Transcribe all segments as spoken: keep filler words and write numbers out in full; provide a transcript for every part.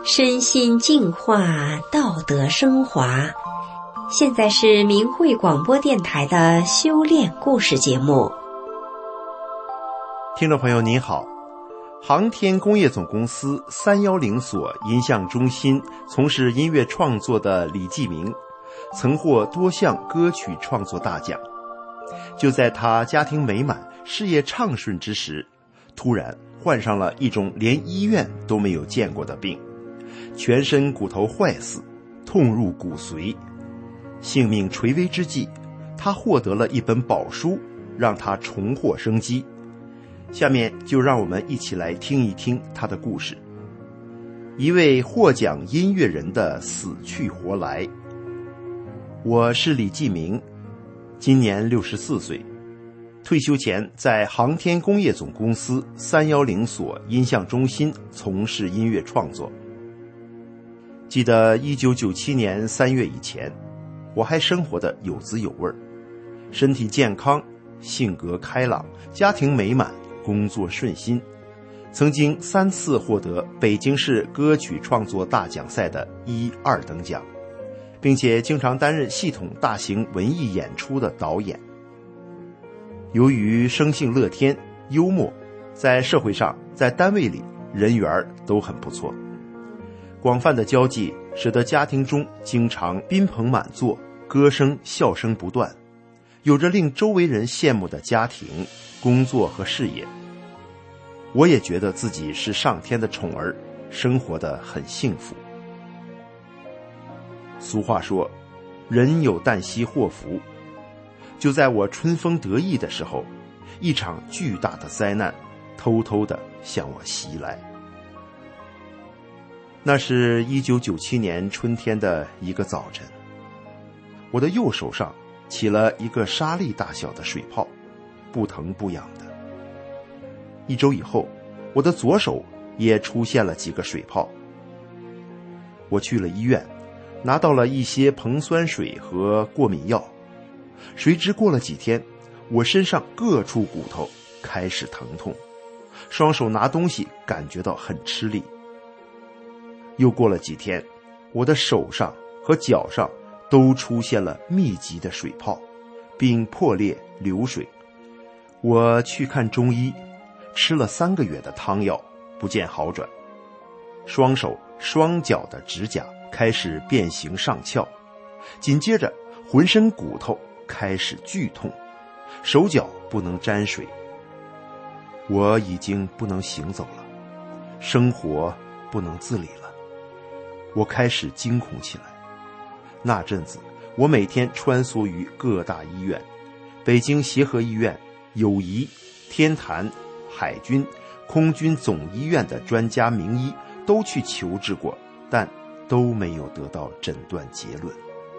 身心净化，道德升华。现在是明慧广播电台的修炼故事节目。 听众朋友您好，航天工业总公司三一零所音像中心从事音乐创作的李继明，曾获多项歌曲创作大奖。就在他家庭美满、事业畅顺之时，突然患上了一种连医院都没有见过的病，全身骨头坏死，痛入骨髓。性命垂危之际，他获得了一本宝书，让他重获生机。下面就让我们一起来听一听他的故事。一位获奖音乐人的死去活来。我是李继明，今年六十四岁，退休前在航天工业总公司三一零所音像中心从事音乐创作。记得一九九七年三月以前，我还生活得有滋有味，身体健康，性格开朗，家庭美满，工作顺心，曾经三次获得北京市歌曲创作大奖赛的一二等奖，并且经常担任系统大型文艺演出的导演。由于生性乐天幽默，在社会上在单位里人缘都很不错，广泛的交际使得家庭中经常宾朋满座，歌声笑声不断，有着令周围人羡慕的家庭、工作和事业。我也觉得自己是上天的宠儿，生活得很幸福。俗话说，人有旦夕祸福。就在我春风得意的时候，一场巨大的灾难偷偷地向我袭来。那是一九九七年春天的一个早晨，我的右手上起了一个沙粒大小的水泡，不疼不痒的。一周以后，我的左手也出现了几个水泡。我去了医院，拿到了一些硼酸水和过敏药。谁知过了几天，我身上各处骨头开始疼痛，双手拿东西感觉到很吃力。又过了几天，我的手上和脚上都出现了密集的水泡，并破裂流水。我去看中医，吃了三个月的汤药，不见好转。双手双脚的指甲开始变形上翘，紧接着浑身骨头开始剧痛，手脚不能沾水。我已经不能行走了，生活不能自理了。我开始惊恐起来。那阵子，我每天穿梭于各大医院，北京协和医院、友谊、天坛、海军、空军总医院的专家名医都去求治过，但都没有得到诊断结论。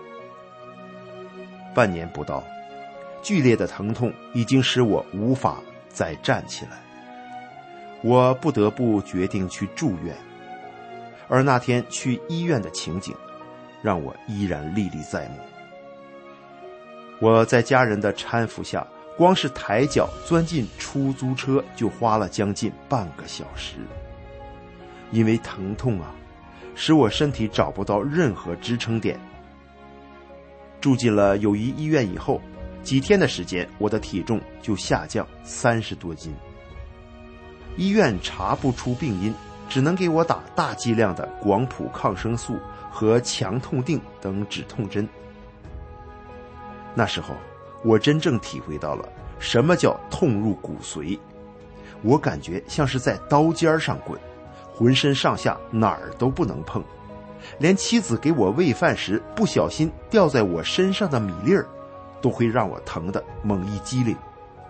半年不到，剧烈的疼痛已经使我无法再站起来，我不得不决定去住院。而那天去医院的情景让我依然历历在目。我在家人的搀扶下，光是抬脚钻进出租车就花了将近半个小时。因为疼痛啊，使我身体找不到任何支撑点。住进了友谊医院以后，几天的时间，我的体重就下降三十多斤。医院查不出病因，只能给我打大剂量的广谱抗生素和强痛定等止痛针。那时候，我真正体会到了什么叫痛入骨髓。我感觉像是在刀尖上滚，浑身上下哪儿都不能碰，连妻子给我喂饭时不小心掉在我身上的米粒儿，都会让我疼得猛一激灵。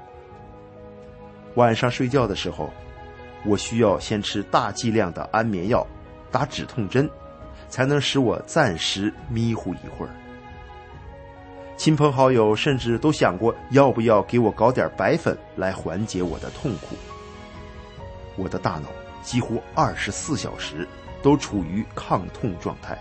晚上睡觉的时候，我需要先吃大剂量的安眠药，打止痛针，才能使我暂时迷糊一会儿。亲朋好友甚至都想过要不要给我搞点白粉来缓解我的痛苦。我的大脑几乎二十四小时都处于抗痛状态。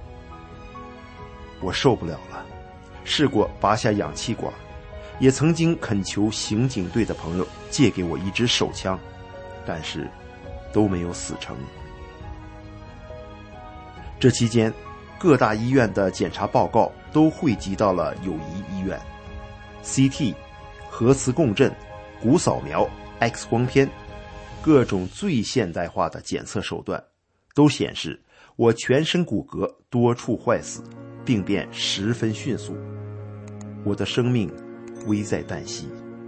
我受不了了，试过拔下氧气管，也曾经恳求刑警队的朋友借给我一支手枪，但是都没有死成。 这期间，各大医院的检查报告都汇集到了友谊医院。C T、核磁共振、骨扫描、X 光片，各种最现代化的检测手段都显示我全身骨骼多处坏死，病变十分迅速，我的生命危在旦夕。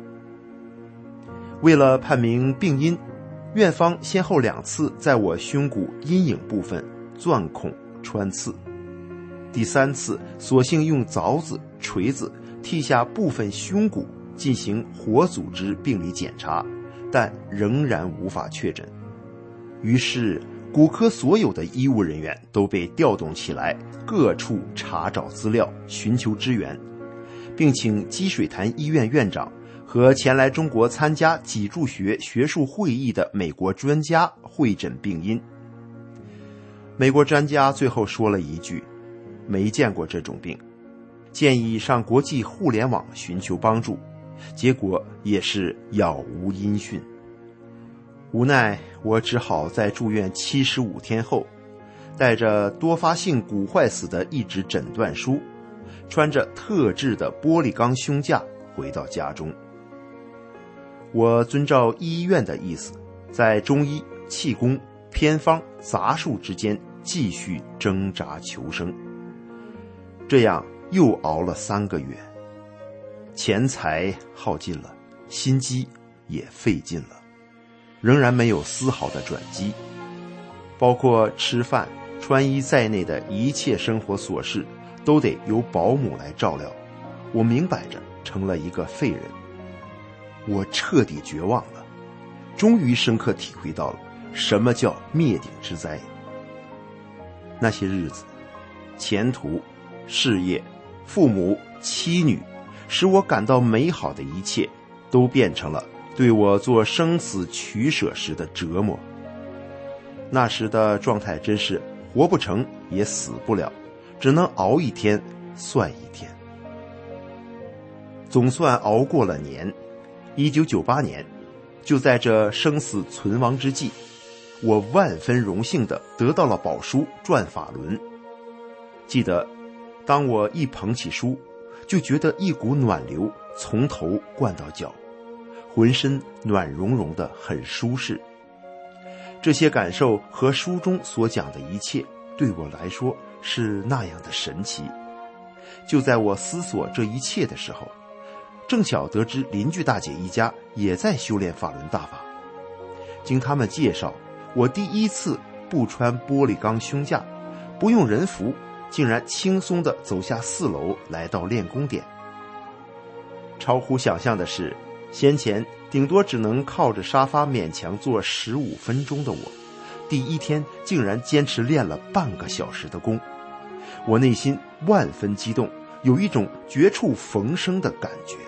为了判明病因，院方先后两次在我胸骨阴影部分钻孔穿刺，第三次索性用凿子、锤子剔下部分胸骨进行活组织病理检查，但仍然无法确诊。于是骨科所有的医务人员都被调动起来，各处查找资料，寻求支援，并请积水潭医院院长和前来中国参加脊柱学学术会议的美国专家会诊病因。美国专家最后说了一句：没见过这种病，建议上国际互联网寻求帮助，结果也是杳无音讯。无奈我只好在住院七十五天后，带着多发性骨坏死的一纸诊断书，穿着特制的玻璃钢胸架回到家中。我遵照医院的意思，在中医、气功、偏方、杂术之间继续挣扎求生。这样又熬了三个月，钱财耗尽了，心机也费尽了，仍然没有丝毫的转机。包括吃饭、穿衣在内的一切生活琐事都得由保姆来照料，我明摆着成了一个废人。我彻底绝望了，终于深刻体会到了什么叫灭顶之灾。那些日子，前途、事业、父母、妻女，使我感到美好的一切都变成了对我做生死取舍时的折磨。那时的状态真是活不成也死不了，只能熬一天算一天。总算熬过了年，一九九八年，就在这生死存亡之际，我万分荣幸地得到了宝书转法轮。记得当我一捧起书，就觉得一股暖流从头灌到脚，浑身暖融融的，很舒适。这些感受和书中所讲的一切对我来说是那样的神奇。就在我思索这一切的时候，正巧得知邻居大姐一家也在修炼法轮大法。经他们介绍，我第一次不穿玻璃钢胸架，不用人扶，竟然轻松地走下四楼来到练功点。超乎想象的是，先前顶多只能靠着沙发勉强做十五分钟的我，第一天竟然坚持练了半个小时的功。我内心万分激动，有一种绝处逢生的感觉。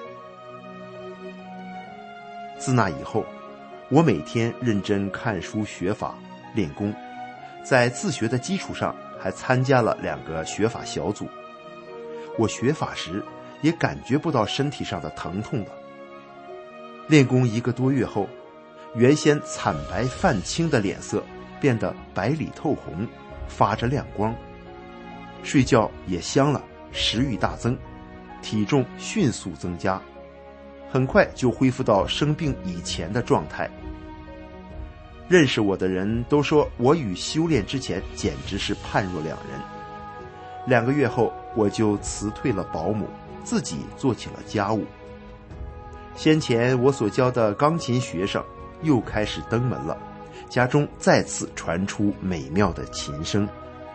自那以后，我每天认真看书学法练功，在自学的基础上还参加了两个学法小组。我学法时也感觉不到身体上的疼痛了。练功一个多月后，原先惨白泛青的脸色变得白里透红，发着亮光，睡觉也香了，食欲大增，体重迅速增加，很快就恢复到生病以前的状态。认识我的人都说我与修炼之前简直是判若两人。两个月后，我就辞退了保姆，自己做起了家务。先前我所教的钢琴学生又开始登门了，家中再次传出美妙的琴声。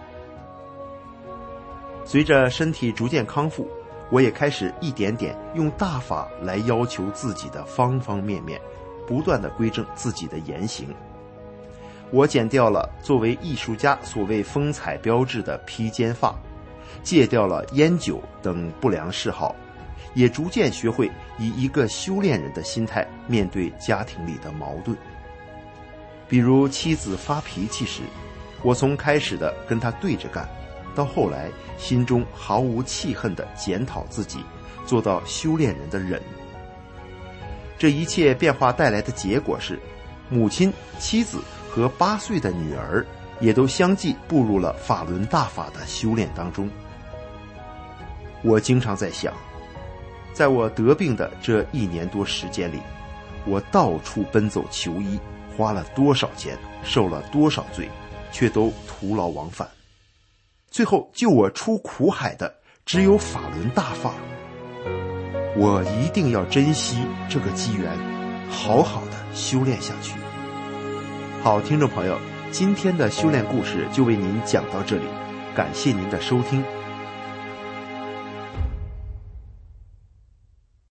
随着身体逐渐康复，我也开始一点点用大法来要求自己的方方面面，不断地规正自己的言行。我剪掉了作为艺术家所谓风采标志的披肩发，戒掉了烟酒等不良嗜好，也逐渐学会以一个修炼人的心态面对家庭里的矛盾。比如妻子发脾气时，我从开始的跟她对着干，到后来心中毫无气恨地检讨自己，做到修炼人的忍。这一切变化带来的结果是，母亲、妻子和八岁的女儿也都相继步入了法轮大法的修炼当中。我经常在想，在我得病的这一年多时间里，我到处奔走求医，花了多少钱，受了多少罪，却都徒劳往返。最后救我出苦海的只有法轮大法。我一定要珍惜这个机缘，好好的修炼下去。好，听众朋友，今天的修炼故事就为您讲到这里，感谢您的收听。